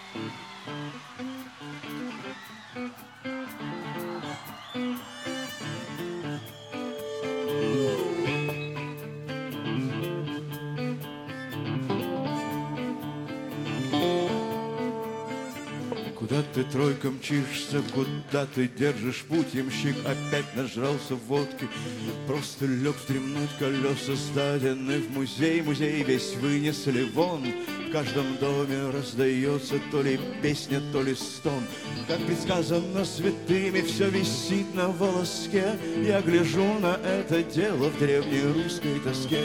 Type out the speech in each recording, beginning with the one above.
Куда ты, тройка, мчишься, куда ты держишь путь? Ямщик опять нажрался водки, просто лег вздремнуть. Колеса сдадены в музей, музей весь вынесли вон. В каждом доме раздается то ли песня, то ли стон. Как предсказано святыми, все висит на волоске. Я гляжу на это дело в древней русской тоске.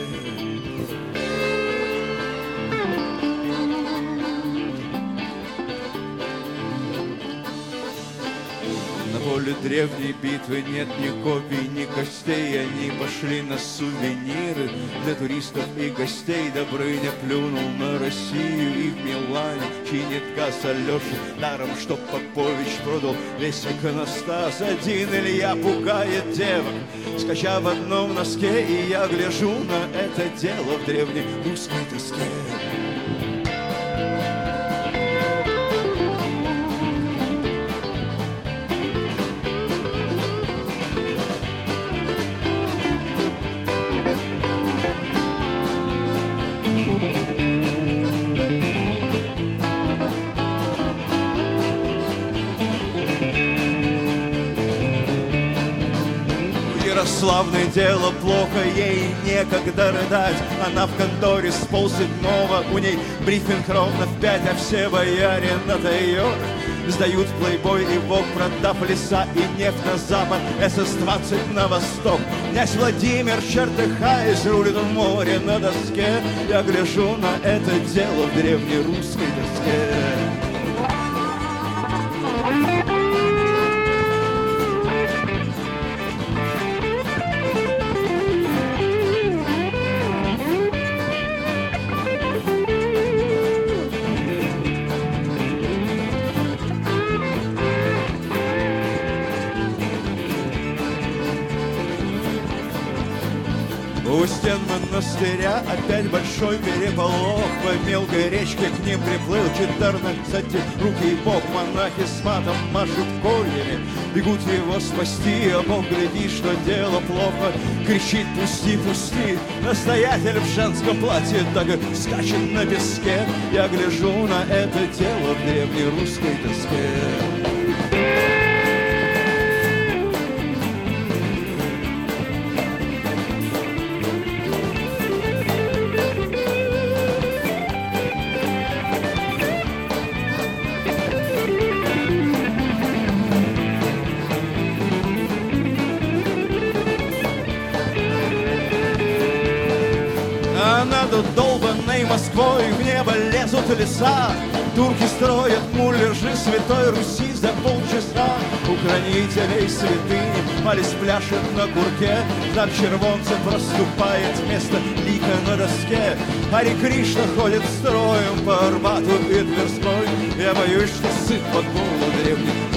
На поле древней битвы нет ни копий, ни костей. Они пошли на сувениры для туристов и гостей. Добрыня плюнул на Россию и в Милане чинит газ Алёши. Даром, что Попович продал весь иконостас. Один Илья пугает девок, скача в одном носке. И я гляжу на это дело в древней русской тоске. Ярославное дело плохо, ей некогда рыдать. Она в конторе с полседьмого, у ней брифинг ровно в 5, а все бояре на тайор сдают плейбой и вок, продав леса и нефть на запад, СС-20 на восток. Князь Владимир, чертыхаясь, рулит в море на доске. Я гляжу на это дело в древней русской доске. У стен монастыря опять большой переполох. По мелкой речке к ним приплыл 14 руки и бог. Монахи с матом машут кольями, бегут его спасти. А Бог глядит, что дело плохо, кричит: пусти, пусти. Настоятель в женском платье так и скачет на песке. Я гляжу на это дело в древней русской тоске. Над долбанной Москвой в небо лезут леса. Турки строят муляжи Святой Руси за полчаса. У хранителей святыни палец пляшет на курке. Знак червонца проступает вместо лика на доске. Хари Кришна ходит строем по Арбату и Тверской. Я боюсь, что сыт под голову древний